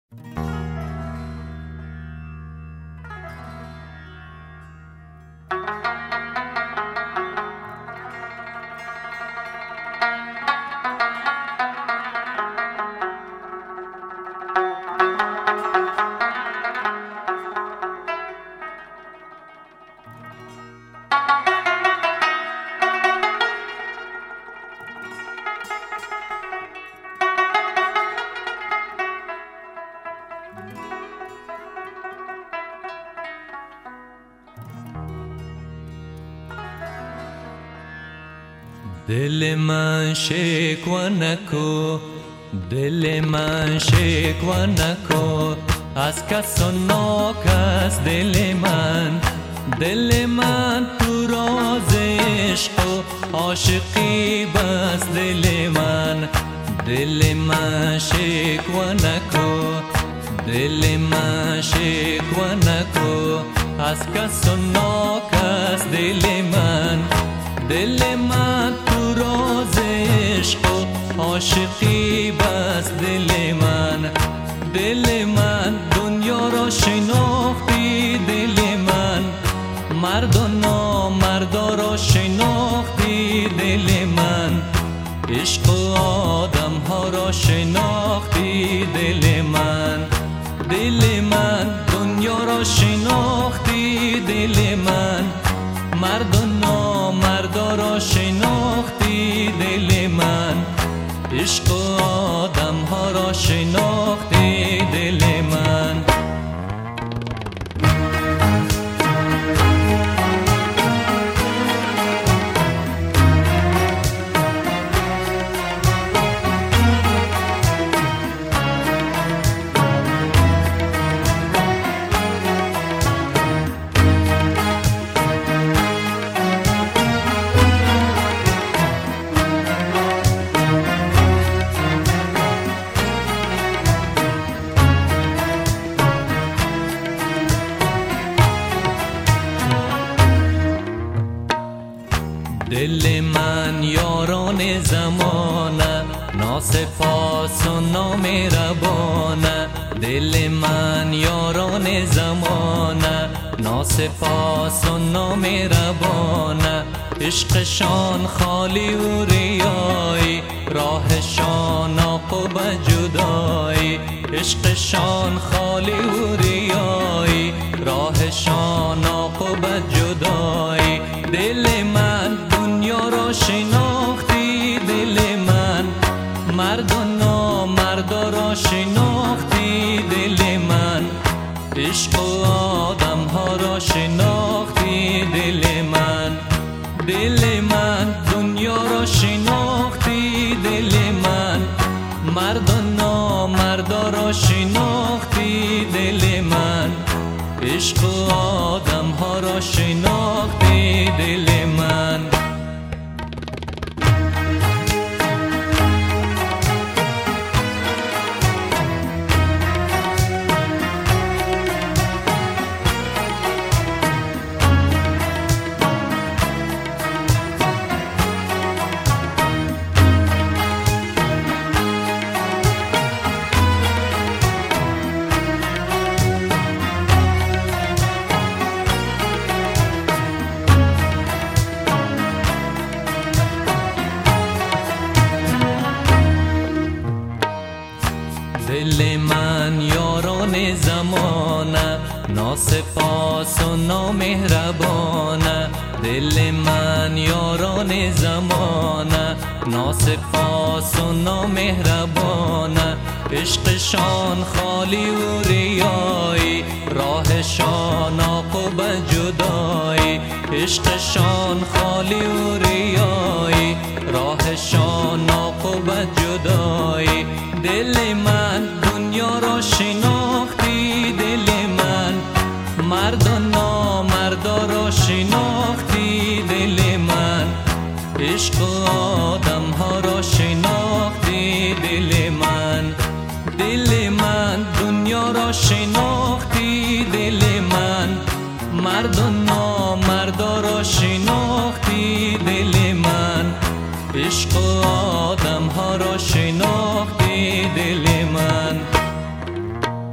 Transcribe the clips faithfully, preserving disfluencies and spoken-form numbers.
دل من شکوه نکو، دل من شکوه نکو، از کس و ناکس دل من. دل من تو راز عشق و عاشقی بس دل من. دل من شکوه نکو، دل من شکوه نکو، از کس و ناکس دل من. دل من تو راز عشق و عاشقی بس دل من. دل من دنیا را شناختی دل من، مرد و نامردا را شناختی دل من. عشق و آدم ها را شناختی دل من. دل من دنیا را شناختی دل من، مرد و نامردا را شناختی دل من. عشق و آدم ها را شناختی دل من. دل من یاران زمانه، ناسپاس و نامهربانه. دل من یاران زمانه، ناسپاس و نامهربانه. عشقشان خالی و ریایی، راهشان عاقبت جدایی. عشقشان خالی و ریایی، راهشان عاقبت جدایی. دل من دنیا را شناختی دل من، مرد و نامردا را شناختی دل من. عشق و آدم ها را شناختی دل من. دل من دنیا را شناختی دل من، مرد و نامردا را شناختی دل من. عشق و آدم ها را شناختی دل من. دل من یاران زمانه، ناسپاس و نامهربانه. دل من یاران زمانه، ناسپاس و نامهربانه. عشقشان خالی و ریایی، راهشان عاقبت جدایی. عشقشان خالی و ریایی، راهشان عاقبت جدایی. دل من دنیا را شناختی دل من، مرد و نامردا را شناختی دل من. عشق و آدم ها را شناختی دل من. دل من دنیا را شناختی دل من، مرد و نامردا را شناختی دل من. عشق و آدم ها را شناختی دل من.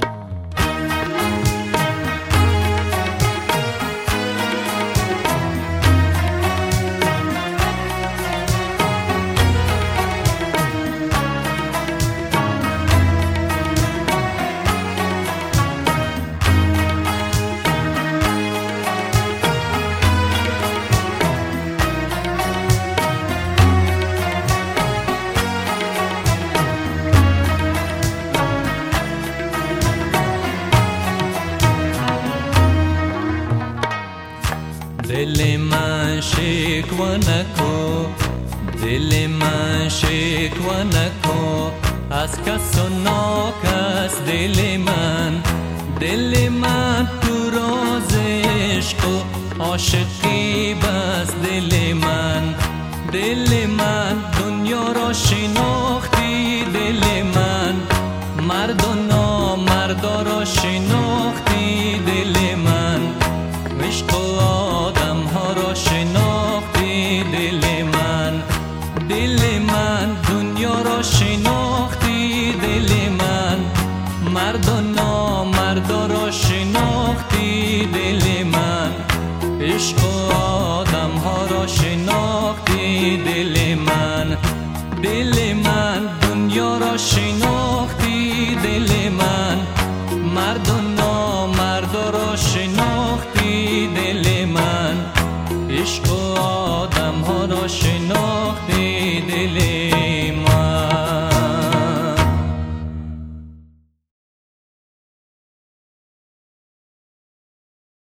دل من شکوه نکن، دل من شکوه نکن از کس و ناکس. دل من دل من تو راز عشق و عاشقی بس. دل من دل من دنیا را شناختی. دل من مرد و نامردا را شناختی. دل من عشق و آدم ها را شناختی. دل من دل من دنیا را شناختی. دل من مرد و نامردا را شناختی. دل من عشق و آدم ها را شناختی. دل من دل من دنیا را شناختی. دل من مرد و نامردا را شناختی. دل من عشق و آدم ها را شناختی. دل